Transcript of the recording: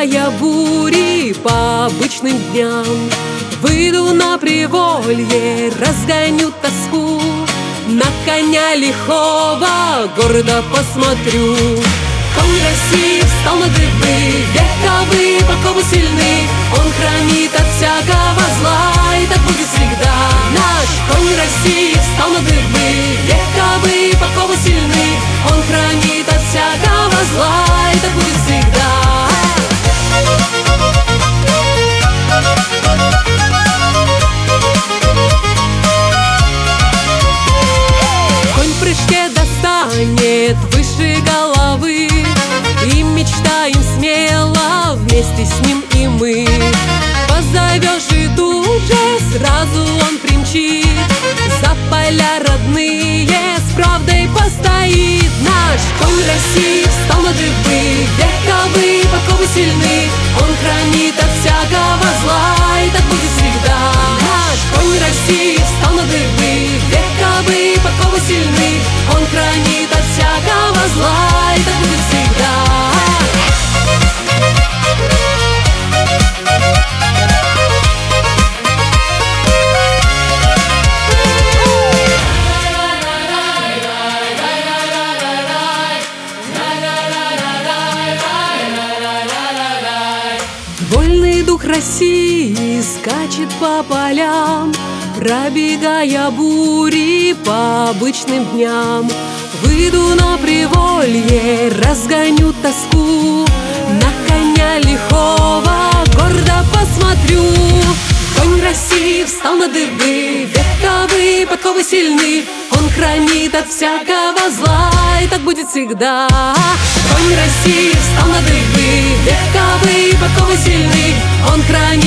Пробегая бури по обычным дням, выйду на приволье, разгоню тоску, на коня лихого гордо посмотрю. Конь России встал на дыбы, вековые подковы сильны, он хранит от всякого зла, и так будет всегда. Наш конь России встал на дыбы, вековые подковы сильны, он хранит от всякого зла, и так будет всегда. Конь в прыжке достанет выше головы, и мечтаем смело вместе с ним и мы. Позовешь, и тут же сразу он примчит, за поля родные с правдой постоит. Наш конь России встал на дыбы, вековые подковы сильны, он хранит от всякого зла, и так будет всегда. Наш конь России встал на дыбы, вековые подковы сильны, он хранит от всякого зла, и так будет всегда. Вольный дух России скачет по полям, пробегая бури по обычным дням. Выйду на приволье, разгоню тоску, на коня лихого гордо посмотрю. Конь России встал на дыбы, вековые подковы сильны, он хранит от всякого зла, и так будет всегда. Конь России встал на дыбы, вековые подковы сильны, он хранит